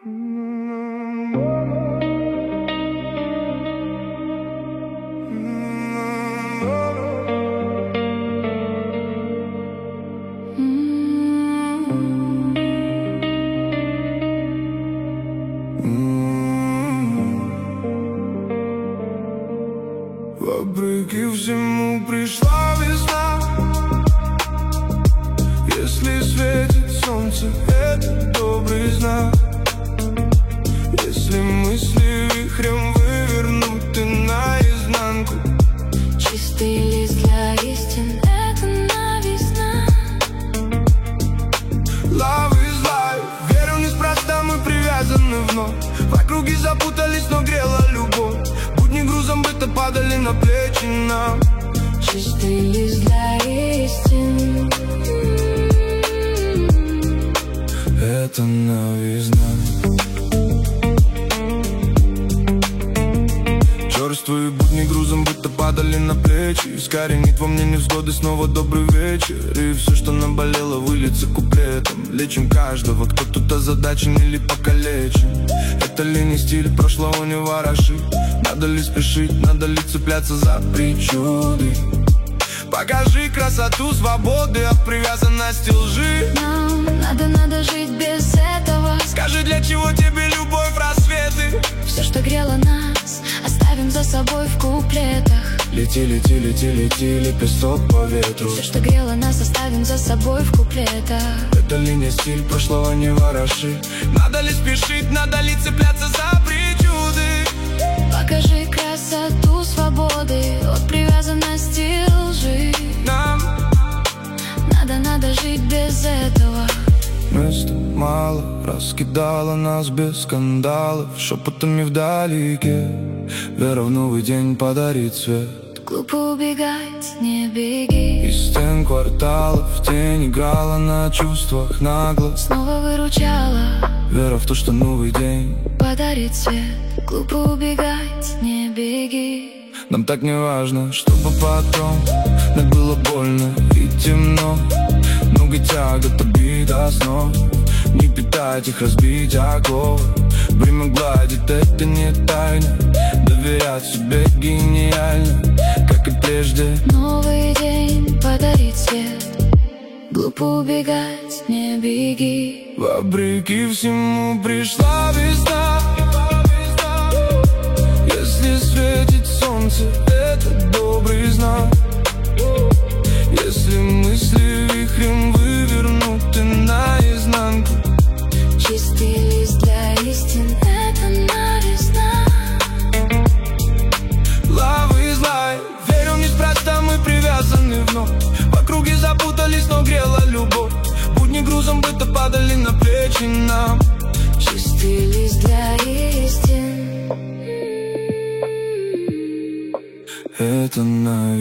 Вопреки всему пришла весна. Если светит солнце, это добрый знак. Если мысли вихрем вывернуты наизнанку, чистый лист для истин — это новизна. Love is life. Верю, неспроста мы привязаны вновь. В округе запутались, но грела любовь. Будни грузом быта падали на плечи нам. Чистый лист для истин — это новизна. Черствые будни грузом будто падали на плечи. Искоренит во мне невзгоды, снова добрый вечер. И все, что наболело, выльется куплетом. Лечим каждого, кто тут озадачен или покалечен. Это ли не стиль, прошлого не вороши. Надо ли спешить, надо ли цепляться за причуды. Покажи красоту свободы от привязанности лжи. Нам надо жить без этого. Скажи, для чего тебе любовь, рассветы? Все, что грело нас, оставим за собой в куплетах. Лети, лети, лети, лети, лепесток по ветру. Все, что грело нас, оставим за собой в куплетах. Это ли не стиль, прошлого не вороши. Надо ли спешить, надо ли цепляться за причуды. Покажи красоту свободы от привязанности лжи. Нам надо жить без этого. места мало, раскидала нас без скандалов. Шепотами вдалеке вера в новый день подарит свет. Глупо убегать, не беги. Из стен кварталов тень играла на чувствах нагло. Снова выручала вера в то, что новый день подарит свет. Глупо убегать, не беги. Нам так не важно, чтобы потом нам было больно и темно. Много тягот, обид, основ. Не питать их, разбить оковы. Время гладит, это не тайна. Доверять себе гениально, как и прежде. Новый день подарит свет. Глупо убегать, не беги. Вопреки всему пришла весна. Если светит солнце, это добрый знак. Если мысли вихрем вывернуты наизнанку, чистый лист для истин — это новизна. Love is life. Верю, неспроста мы привязаны вновь. В округе запутались, но грела любовь. Будни грузом быта падали на плечи нам. Чистый лист для истин — это